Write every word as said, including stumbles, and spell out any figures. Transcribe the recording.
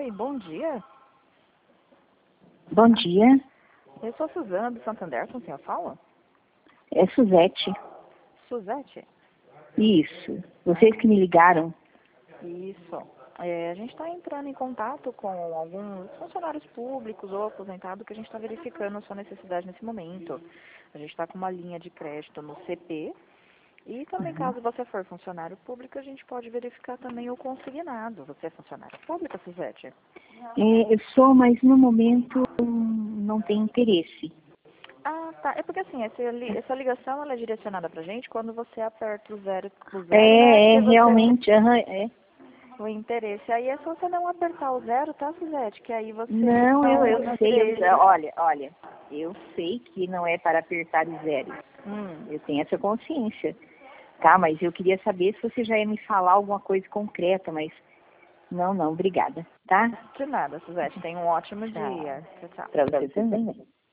Oi, bom dia. Bom dia, Eu sou a Suzana do Santander, com quem eu falo? é Suzete. Suzete? Isso, vocês que me ligaram. Isso. É, a gente está entrando em contato com alguns funcionários públicos ou aposentados que a gente está verificando a sua necessidade nesse momento. A gente está com uma linha de crédito no C P e também, Uhum. caso você for funcionário público, a gente pode verificar também o consignado. Você é funcionário público, Suzete? É, eu sou, mas no momento não tenho interesse. Ah, tá. É porque assim, essa, li- essa ligação ela é direcionada pra gente quando você aperta o zero, o zero, né? É, é, Porque você realmente, aham, é. o interesse. Aí é só você não apertar o zero, tá, Suzete? Que aí você Não, eu, não eu sei, eu, interesse. olha, olha, eu sei que não é para apertar o zero. Hum. Eu tenho essa consciência, tá? Mas eu queria saber se você já ia me falar alguma coisa concreta, mas não, não, obrigada, tá? De nada, Suzete. Tenha um ótimo Tchau. dia. Tchau, tchau. Para você também.